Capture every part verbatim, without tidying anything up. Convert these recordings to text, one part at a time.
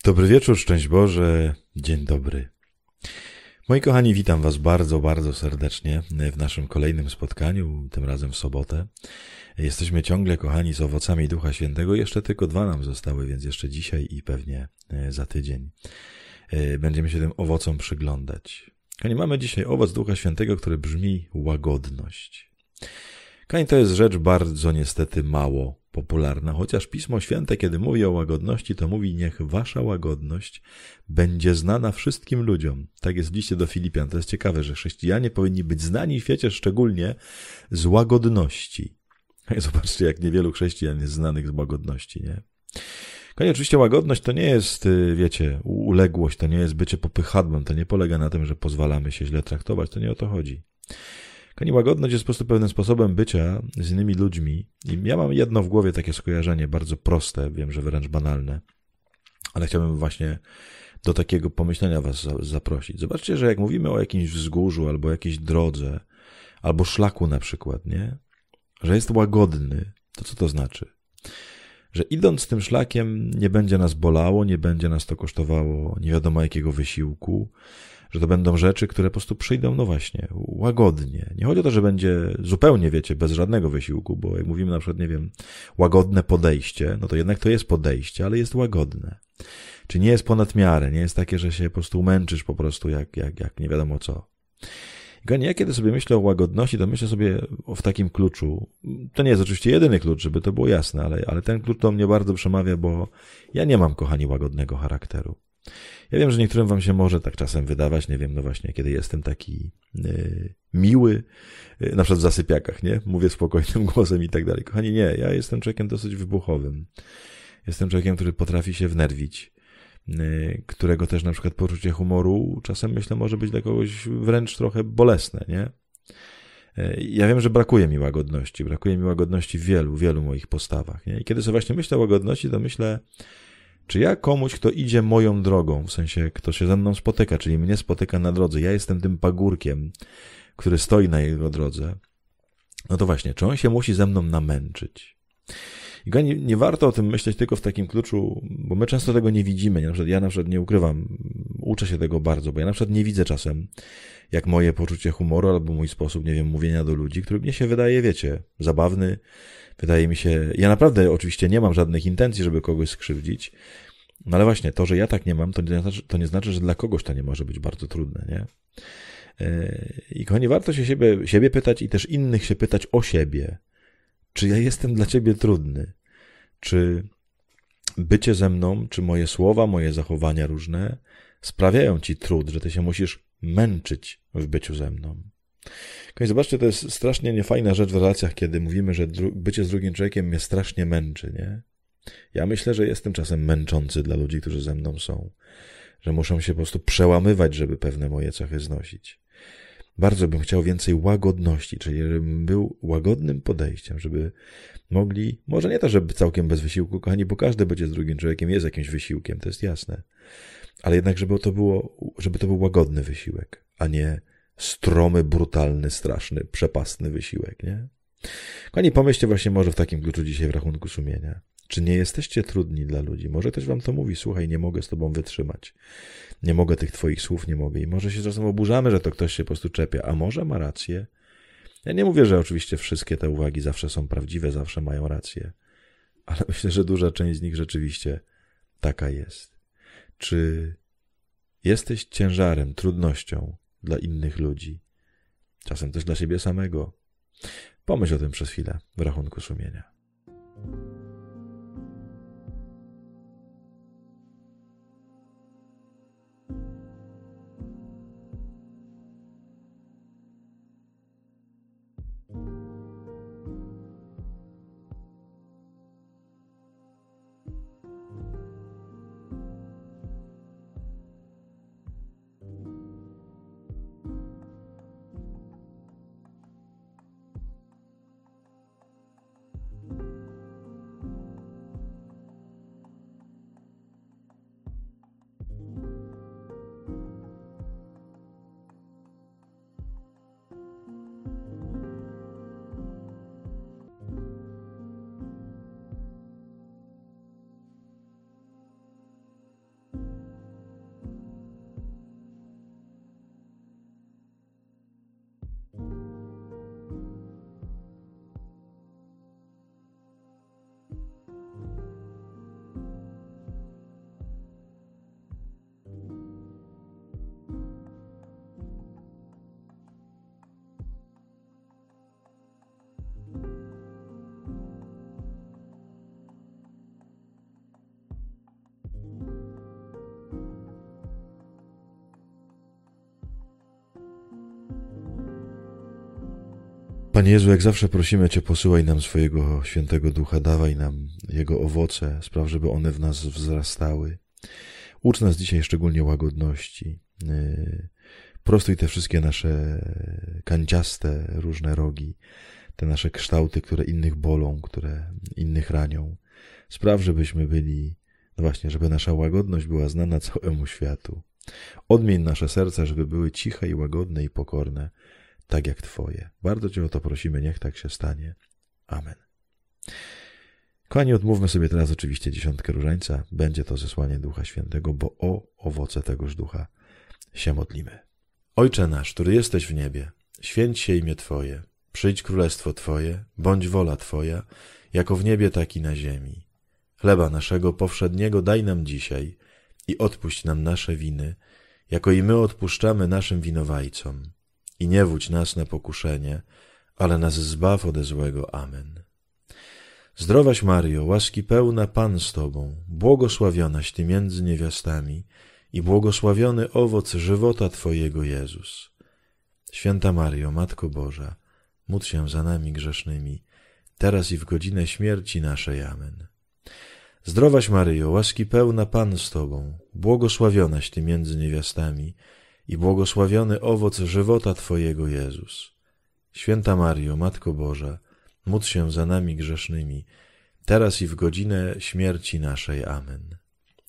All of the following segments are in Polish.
Dobry wieczór, szczęść Boże, dzień dobry. Moi kochani, witam was bardzo, bardzo serdecznie w naszym kolejnym spotkaniu, tym razem w sobotę. Jesteśmy ciągle, kochani, z owocami Ducha Świętego. Jeszcze tylko dwa nam zostały, więc jeszcze dzisiaj i pewnie za tydzień będziemy się tym owocom przyglądać. Kochani, mamy dzisiaj owoc Ducha Świętego, który brzmi łagodność. Kochani, to jest rzecz bardzo niestety mało popularna, chociaż Pismo Święte, kiedy mówi o łagodności, to mówi: niech wasza łagodność będzie znana wszystkim ludziom. Tak jest w liście do Filipian. To jest ciekawe, że chrześcijanie powinni być znani w świecie szczególnie z łagodności. Zobaczcie, jak niewielu chrześcijan jest znanych z łagodności, nie? Konie, oczywiście łagodność to nie jest, wiecie, uległość, to nie jest bycie popychadłem, to nie polega na tym, że pozwalamy się źle traktować, to nie o to chodzi. Konie, łagodność jest po prostu pewnym sposobem bycia z innymi ludźmi. I ja mam jedno w głowie takie skojarzenie, bardzo proste, wiem, że wręcz banalne, ale chciałbym właśnie do takiego pomyślenia was zaprosić. Zobaczcie, że jak mówimy o jakimś wzgórzu, albo jakiejś drodze, albo szlaku na przykład, nie? Że jest łagodny, to co to znaczy? Że idąc tym szlakiem nie będzie nas bolało, nie będzie nas to kosztowało nie wiadomo jakiego wysiłku, że to będą rzeczy, które po prostu przyjdą, no właśnie, łagodnie. Nie chodzi o to, że będzie zupełnie, wiecie, bez żadnego wysiłku, bo jak mówimy na przykład, nie wiem, łagodne podejście, no to jednak to jest podejście, ale jest łagodne. Czy nie jest ponad miarę, nie jest takie, że się po prostu męczysz po prostu jak, jak, jak nie wiadomo co. I ja kiedy sobie myślę o łagodności, to myślę sobie w takim kluczu. To nie jest oczywiście jedyny klucz, żeby to było jasne, ale, ale ten klucz do mnie bardzo przemawia, bo ja nie mam, kochani, łagodnego charakteru. Ja wiem, że niektórym wam się może tak czasem wydawać, nie wiem, no właśnie, kiedy jestem taki yy, miły, yy, na przykład w zasypiakach, nie? Mówię spokojnym głosem i tak dalej. Kochani, nie, ja jestem człowiekiem dosyć wybuchowym. Jestem człowiekiem, który potrafi się wnerwić, yy, którego też na przykład poczucie humoru czasem, myślę, może być dla kogoś wręcz trochę bolesne, nie? Yy, ja wiem, że brakuje mi łagodności, brakuje mi łagodności w wielu, wielu moich postawach, nie? I kiedy sobie właśnie myślę o łagodności, to myślę, czy ja komuś, kto idzie moją drogą, w sensie kto się ze mną spotyka, czyli mnie spotyka na drodze, ja jestem tym pagórkiem, który stoi na jego drodze, no to właśnie, czy on się musi ze mną namęczyć? I nie, nie warto o tym myśleć tylko w takim kluczu, bo my często tego nie widzimy. Na przykład, ja na przykład nie ukrywam, uczę się tego bardzo, bo ja na przykład nie widzę czasem, jak moje poczucie humoru albo mój sposób, nie wiem, mówienia do ludzi, który mnie się wydaje, wiecie, zabawny. Wydaje mi się, ja naprawdę oczywiście nie mam żadnych intencji, żeby kogoś skrzywdzić, no ale właśnie to, że ja tak nie mam, to nie znaczy, to nie znaczy, że dla kogoś to nie może być bardzo trudne, nie? I kochani, warto się siebie, siebie pytać i też innych się pytać o siebie. Czy ja jestem dla ciebie trudny? Czy bycie ze mną, czy moje słowa, moje zachowania różne sprawiają ci trud, że ty się musisz męczyć w byciu ze mną? Kochani, zobaczcie, to jest strasznie niefajna rzecz w relacjach, kiedy mówimy, że bycie z drugim człowiekiem mnie strasznie męczy, nie? Ja myślę, że jestem czasem męczący dla ludzi, którzy ze mną są. Że muszą się po prostu przełamywać, żeby pewne moje cechy znosić. Bardzo bym chciał więcej łagodności, czyli żebym był łagodnym podejściem, żeby mogli, może nie to, żeby całkiem bez wysiłku, kochani, bo każde bycie z drugim człowiekiem jest jakimś wysiłkiem, to jest jasne. Ale jednak, żeby to było, żeby to był łagodny wysiłek, a nie stromy, brutalny, straszny, przepastny wysiłek, nie? Kochani, pomyślcie właśnie może w takim kluczu dzisiaj w rachunku sumienia. Czy nie jesteście trudni dla ludzi? Może ktoś wam to mówi: słuchaj, nie mogę z tobą wytrzymać. Nie mogę tych twoich słów, nie mogę. I może się czasem oburzamy, że to ktoś się po prostu czepia. A może ma rację? Ja nie mówię, że oczywiście wszystkie te uwagi zawsze są prawdziwe, zawsze mają rację. Ale myślę, że duża część z nich rzeczywiście taka jest. Czy jesteś ciężarem, trudnością dla innych ludzi? Czasem też dla siebie samego. Pomyśl o tym przez chwilę w rachunku sumienia. Panie Jezu, jak zawsze prosimy Cię, posyłaj nam swojego świętego Ducha, dawaj nam Jego owoce, spraw, żeby one w nas wzrastały. Ucz nas dzisiaj szczególnie łagodności. Prostuj te wszystkie nasze kanciaste różne rogi, te nasze kształty, które innych bolą, które innych ranią. Spraw, żebyśmy byli, no właśnie, żeby nasza łagodność była znana całemu światu. Odmień nasze serca, żeby były ciche i łagodne i pokorne, tak jak Twoje. Bardzo Cię o to prosimy, niech tak się stanie. Amen. Kochani, odmówmy sobie teraz oczywiście dziesiątkę różańca. Będzie to zesłanie Ducha Świętego, bo o owoce tegoż Ducha się modlimy. Ojcze nasz, który jesteś w niebie, święć się imię Twoje, przyjdź królestwo Twoje, bądź wola Twoja, jako w niebie, tak i na ziemi. Chleba naszego powszedniego daj nam dzisiaj i odpuść nam nasze winy, jako i my odpuszczamy naszym winowajcom. I nie wódź nas na pokuszenie, ale nas zbaw ode złego. Amen. Zdrowaś Maryjo, łaski pełna, Pan z Tobą, błogosławionaś Ty między niewiastami i błogosławiony owoc żywota Twojego, Jezus. Święta Maryjo, Matko Boża, módl się za nami grzesznymi, teraz i w godzinę śmierci naszej. Amen. Zdrowaś Maryjo, łaski pełna, Pan z Tobą, błogosławionaś Ty między niewiastami i błogosławiony owoc żywota Twojego, Jezus. Święta Maryjo, Matko Boża, módl się za nami grzesznymi, teraz i w godzinę śmierci naszej. Amen.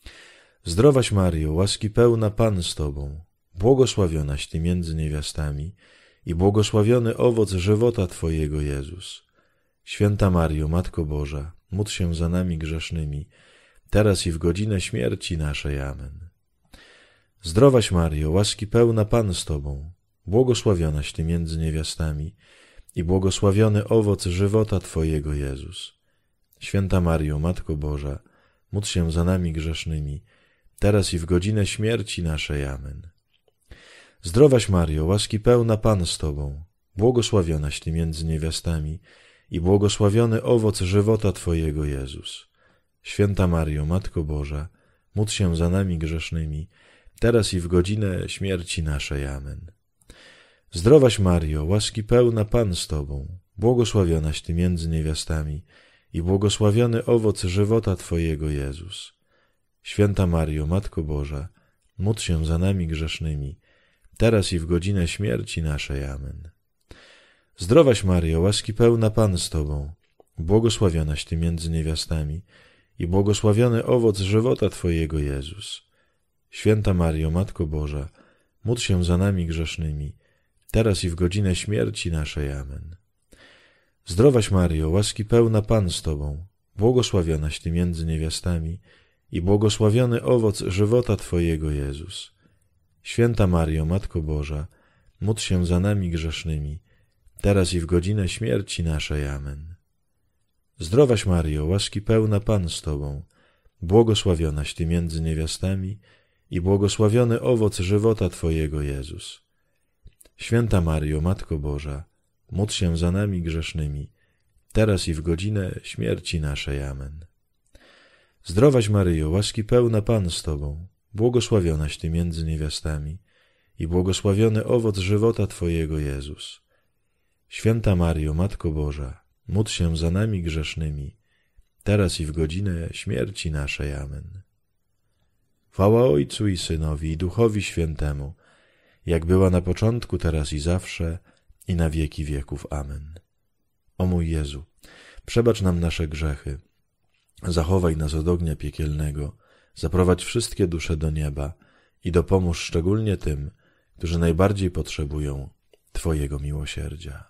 Zdrowaś Maryjo, łaski pełna, Pan z Tobą, błogosławionaś Ty między niewiastami i błogosławiony owoc żywota Twojego, Jezus. Święta Maryjo, Matko Boża, módl się za nami grzesznymi, teraz i w godzinę śmierci naszej. Amen. Zdrowaś Maryjo, łaski pełna, Pan z Tobą, błogosławionaś Ty między niewiastami i błogosławiony owoc żywota Twojego, Jezus. Święta Maryjo, Matko Boża, módl się za nami grzesznymi, teraz i w godzinę śmierci naszej. Amen. Zdrowaś Maryjo, łaski pełna, Pan z Tobą, błogosławionaś Ty między niewiastami i błogosławiony owoc żywota Twojego, Jezus. Święta Maryjo, Matko Boża, módl się za nami grzesznymi, teraz i w godzinę śmierci naszej. Amen. Zdrowaś Maryjo, łaski pełna, Pan z Tobą, błogosławionaś Ty między niewiastami i błogosławiony owoc żywota Twojego, Jezus. Święta Maryjo, Matko Boża, módl się za nami grzesznymi, teraz i w godzinę śmierci naszej. Amen. Zdrowaś Maryjo, łaski pełna, Pan z Tobą, błogosławionaś Ty między niewiastami i błogosławiony owoc żywota Twojego, Jezus. Święta Maryjo, Matko Boża, módl się za nami grzesznymi, teraz i w godzinę śmierci naszej. Amen. Zdrowaś Maryjo, łaski pełna, Pan z Tobą, błogosławionaś Ty między niewiastami i błogosławiony owoc żywota Twojego, Jezus. Święta Maryjo, Matko Boża, módl się za nami grzesznymi, teraz i w godzinę śmierci naszej. Amen. Zdrowaś Maryjo, łaski pełna, Pan z Tobą, błogosławionaś Ty między niewiastami i błogosławiony owoc żywota Twojego, Jezus. Święta Maryjo, Matko Boża, módl się za nami grzesznymi, teraz i w godzinę śmierci naszej. Amen. Zdrowaś Maryjo, łaski pełna, Pan z Tobą, błogosławionaś Ty między niewiastami i błogosławiony owoc żywota Twojego, Jezus. Święta Maryjo, Matko Boża, módl się za nami grzesznymi, teraz i w godzinę śmierci naszej. Amen. Chwała Ojcu i Synowi, i Duchowi Świętemu, jak była na początku, teraz i zawsze, i na wieki wieków. Amen. O mój Jezu, przebacz nam nasze grzechy, zachowaj nas od ognia piekielnego, zaprowadź wszystkie dusze do nieba i dopomóż szczególnie tym, którzy najbardziej potrzebują Twojego miłosierdzia.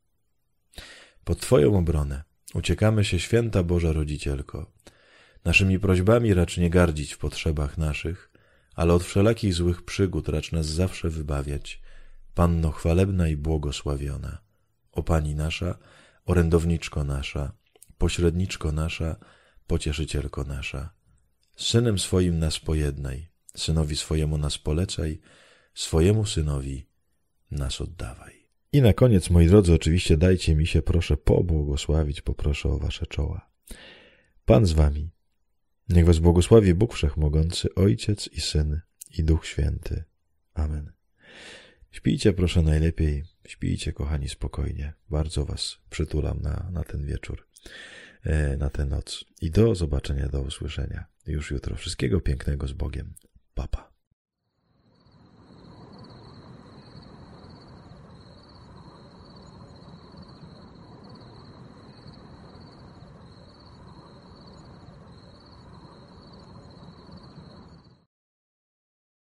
Pod Twoją obronę uciekamy się, Święta Boża Rodzicielko. Naszymi prośbami racz nie gardzić w potrzebach naszych, ale od wszelakich złych przygód racz nas zawsze wybawiać, Panno chwalebna i błogosławiona. O Pani nasza, orędowniczko nasza, pośredniczko nasza, pocieszycielko nasza. Z Synem swoim nas pojednaj, Synowi swojemu nas polecaj, swojemu Synowi nas oddawaj. I na koniec, moi drodzy, oczywiście dajcie mi się proszę pobłogosławić, poproszę o wasze czoła. Pan z wami. Niech was błogosławi Bóg Wszechmogący, Ojciec i Syn i Duch Święty. Amen. Śpijcie proszę najlepiej Śpijcie, kochani, spokojnie. Bardzo was przytulam na, na ten wieczór, na tę noc. I do zobaczenia, do usłyszenia już jutro. Wszystkiego pięknego z Bogiem. Pa, pa.